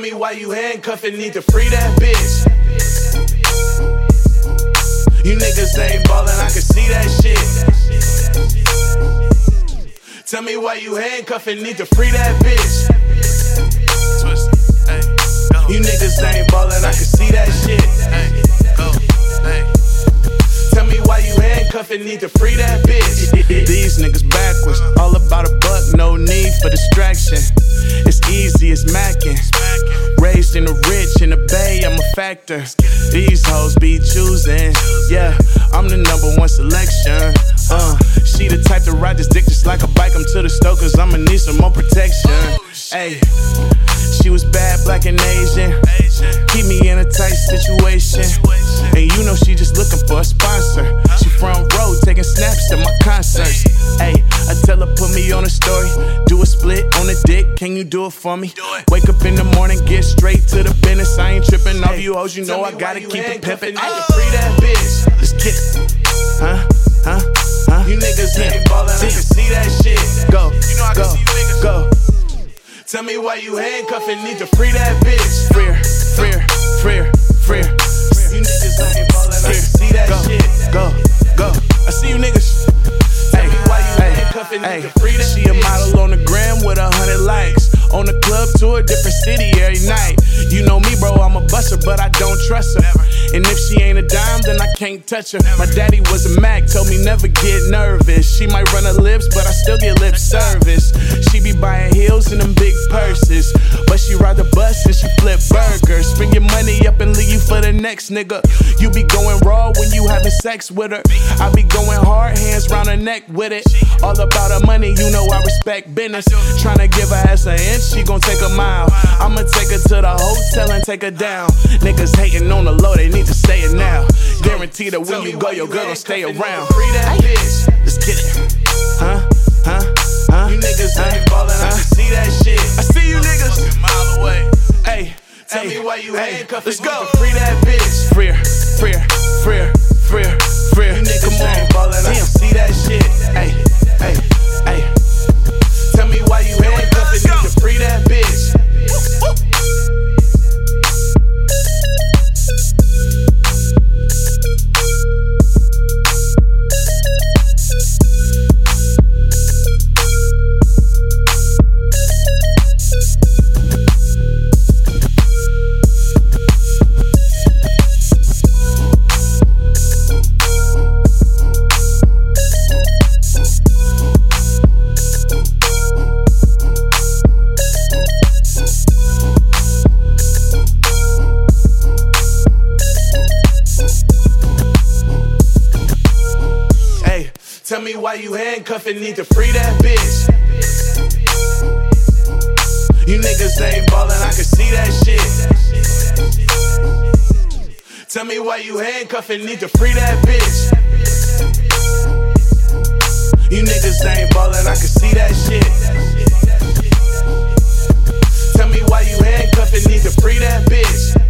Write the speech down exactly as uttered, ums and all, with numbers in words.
me why you handcuffing, need to free that bitch. You niggas ain't ballin', I can see that shit. Tell me why you handcuffing, need to free that bitch. You niggas ain't ballin', I can see that shit. Tell me why you handcuffin', need to free that bitch. These niggas backwards, all about a buck, no need for distraction. It's easy as mackin'. Raised in the rich, in the bay, I'm a factor. These hoes be choosing, yeah, I'm the number one selection. Uh, she the type to ride this dick just like a bike. I'm to the store cause I'ma need some more protection. Ayy, she was bad, black and Asian. Keep me in a tight situation. And you know she just looking for a sponsor. She front row taking snaps at my concerts. Ayy, I tell her put me on a story. Do a split on the dick, can you do it for me? Wake up in the morning, get straight to the business. I ain't tripping off you hoes, you know I gotta keep it pimpin'. I can free that bitch. Let's get it. Huh? Huh? Huh? You niggas ain't ballin', I can see that shit. Go, you know I go, can see niggas. Go. Tell me why you handcuffin', need to free that bitch. Freer, freer, freer, freer. You niggas ain't ballin', I can see that go, shit. Go, go, I see you niggas. Tell me why you handcuffin', need to free that She bitch. a model on the gram with a hundred likes. On the club tour, different city every night. You know me, bro, I'm a buster, but I don't trust her. And if she ain't a dime, then I can't touch her. My daddy was a Mac, told me never get nervous. She might run her lips, but I still get lip service. She be buying heels and them big purses, but she ride the bus and she flip burgers. Bring your money up and leave you for the next nigga. You be going raw when you having sex with her. I be going hard, hands round her neck with it. All about her money, you know I respect business. Tryna give her ass an inch, she gon' take a mile. I'ma take her to the hotel and take her down. Niggas hating on the low, they need to say it now. Guarantee that when you go, your girl gon' stay around. Free that bitch. Let's get it. Huh? Huh? Huh? You niggas ain't ballin', I can see that shit. I see you niggas. A mile away. Hey, tell hey, me why you hey, handcuffin', let's go. free that bitch. Freer, freer, freer, freer, freer. You niggas Come on, ain't ballin', I can see that shit. Hey, hey, hey. Tell me why you handcuffin', need to free that bitch. Tell me why you handcuffin', need to free that bitch. You niggas ain't ballin', I can see that shit. Tell me why you handcuffin', need to free that bitch. You niggas ain't ballin', I can see that shit. Tell me why you handcuffin', need to free that bitch.